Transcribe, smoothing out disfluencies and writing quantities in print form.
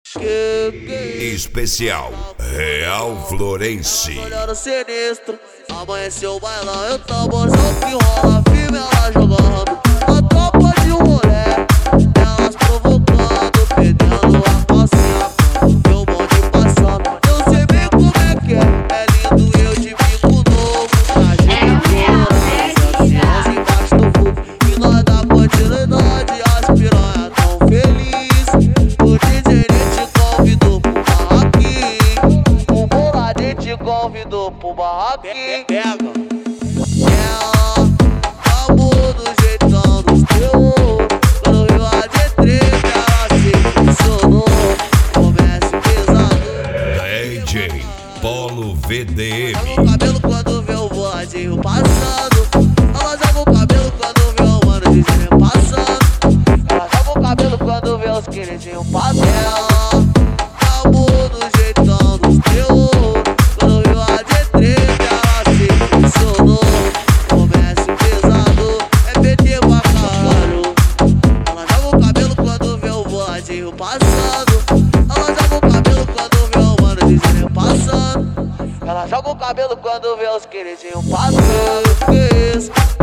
Especial Real Florense. Olhando sinistro, amanheceu o bailão, eu tamborzão que rola, firme ela jogando. A tropa de rolê, elas provocando, perdendo a calcinha, meu bonde passando. Eu sei bem como é que é lindo eu de bico novo. A gente colorada, embaixo do fogo, e nós da continuidade, as piranha tão feliz. O DJ te convidou pro barraquinho, o boladinho te convidou pro barraquinho. Pega, amor do jeitão dos teus. Quando viu a D3 ela se funcionou. Comece pesado. DJ Polo VDM. Joga o cabelo quando vê o boladinho passando. Ela joga o cabelo quando vê o mano dizendo passando. Ela joga o cabelo quando vê os queridinhos passando. Amor do jeitão dos teus. Quando viu a D3 ela se funcionou. Comece pesado, é PT pra caralho. Ela joga o cabelo quando vê o boladinho passando. Ela joga o cabelo quando vê o mano dizendo passando. Ela joga o cabelo quando vê os queridinhos passando.